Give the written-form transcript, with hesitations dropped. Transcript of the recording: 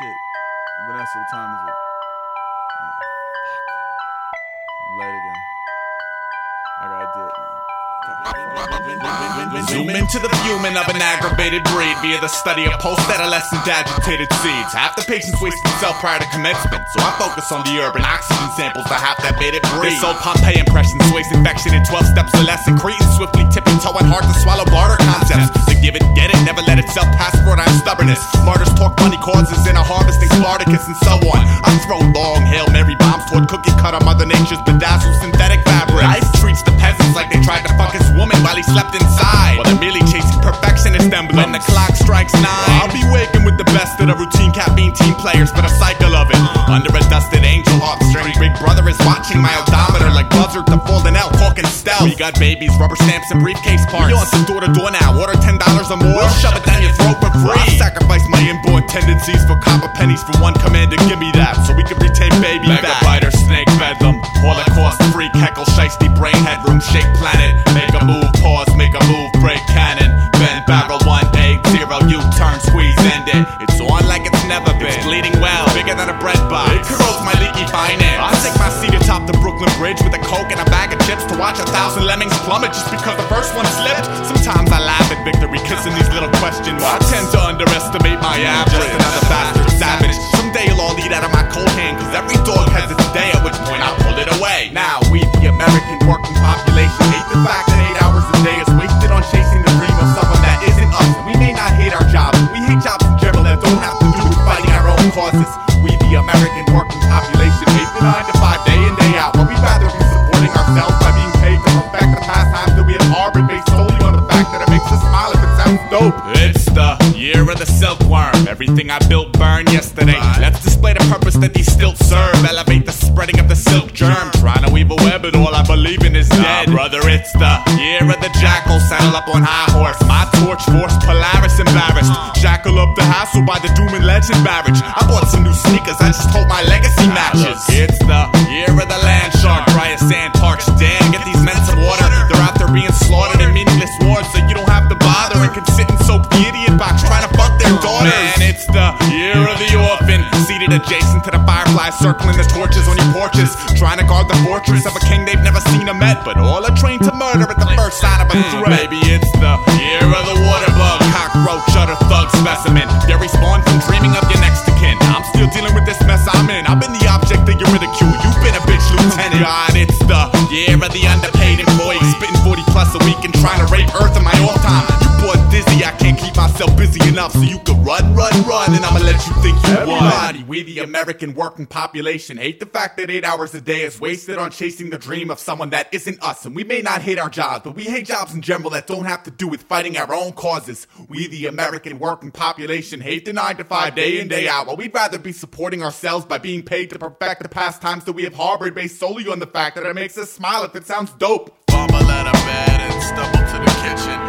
shit. Vanessa, what time is it? Oh, fuck. Late again. I gotta do it. Zoom into the fuming of an aggravated breed via the study of post-adolescent agitated seeds. Half the patients wasted cell prior to commencement, so I focus on the urban oxygen samples, the half that made it breathe. This old Pompeii impression sways infection in 12 steps or less, and Cretan swiftly tipping toeing hard to swallow barter concepts. To give it, get it, never let itself pass for our stubbornness. Martyrs talk money causes in a harvesting Spartacus and so on. I throw long Hail Mary bombs toward cookie cutter Mother Nature's bedazzled synthetic fabric. Life treats the peasants like they tried to fuck his woman while he slept inside, while they're merely chasing perfectionist emblems. When the clock strikes 9, I'll be waking with the best of the routine caffeine team players for the cycle of it. Under a dusted angel harp string, Big Brother is watching my odometer like Buzzard the Fallen Elf, talking stealth. We got babies, rubber stamps, and briefcase parts. You on some door-to-door now, order $10 or more, we'll shove it down your throat for free. I sacrifice my inborn tendencies for copper pennies for one commander, give me that, so we can retain baby back. Mega biter, snake bedlam, Holocaust freak, heckle, shiesty, brain, headroom, shake planet. Make a move, pause, make a move, break cannon. Bend barrel, 180, U-turn, squeeze, end it. It's on like it's never been. It's bleeding well, bigger than a bread box. It corrodes my leaky finance. I take my seat atop the Brooklyn Bridge with a Coke and a bag of chips to watch 1,000 lemmings plummet just because the first one slipped. Sometimes I laugh at victory, kissing these little question marks. I tend to underestimate my average. Just another bastard savage. Someday you'll all eat out of my cold hand, cause every dog has its day, at which point I'll pull it away. Now we, the American working population, hate the fact that 8 hours a day is wasted on chasing the dream of someone that isn't us. We may not hate our jobs, we hate jobs in general that don't have to do with fighting our own causes. We, the American working population, hate the 9 to 5 day in, day out, but we'd rather be supporting ourselves by being paid to perfect the pastimes that we have harbored based solely on the fact that it makes us smile if it sounds dope. It's the year of the silkworm. Everything I built burned yesterday. Let's display the purpose that these stilts serve. Elevate the spreading of the silk germ. Trying to weave a web, but all I believe in is dead. Brother, it's the year of the jackal. Saddle up on high horse. My torch force Polaris embarrassed. Jackal up the hassle by the doom and legend barrage. I bought some new sneakers, I just hope my legacy matches. It's the year of the land shark. Dry as sand, parched. Damn, get these men some water. They're out there being slaughtered in meaningless wars, so you don't have to bother and can sit and soak the idiot box trying to fuck their daughters. Man, it's the year of the orphan, seated adjacent to the fireflies, circling the torches on your porches, trying to guard the fortress of a king they've never seen or met, but all are trained to murder at the first sign of a threat. Maybe it's the year of the water bug, cockroach, utter thug specimen. They respawn from dreaming of your next of kin. I'm still dealing with this mess I'm in. I've been the object of your ridicule. You've been a bitch lieutenant. God, it's the year of the underpaid employee, spitting 40 plus a week and trying to rape Earth in my off time. You boy dizzy, I can't keep myself busy enough, so you can run, and I'ma let you think you won. Everybody, we the American working population, hate the fact that 8 hours a day is wasted on chasing the dream of someone that isn't us. And we may not hate our jobs, but we hate jobs in general that don't have to do with fighting our own causes. We the American working population hate the 9 to 5 day in, day out, but we'd rather be supporting ourselves by being paid to perfect the pastimes that we have harbored based solely on the fact that it makes us smile if it sounds dope. Fumble out of bed and stumble to the kitchen.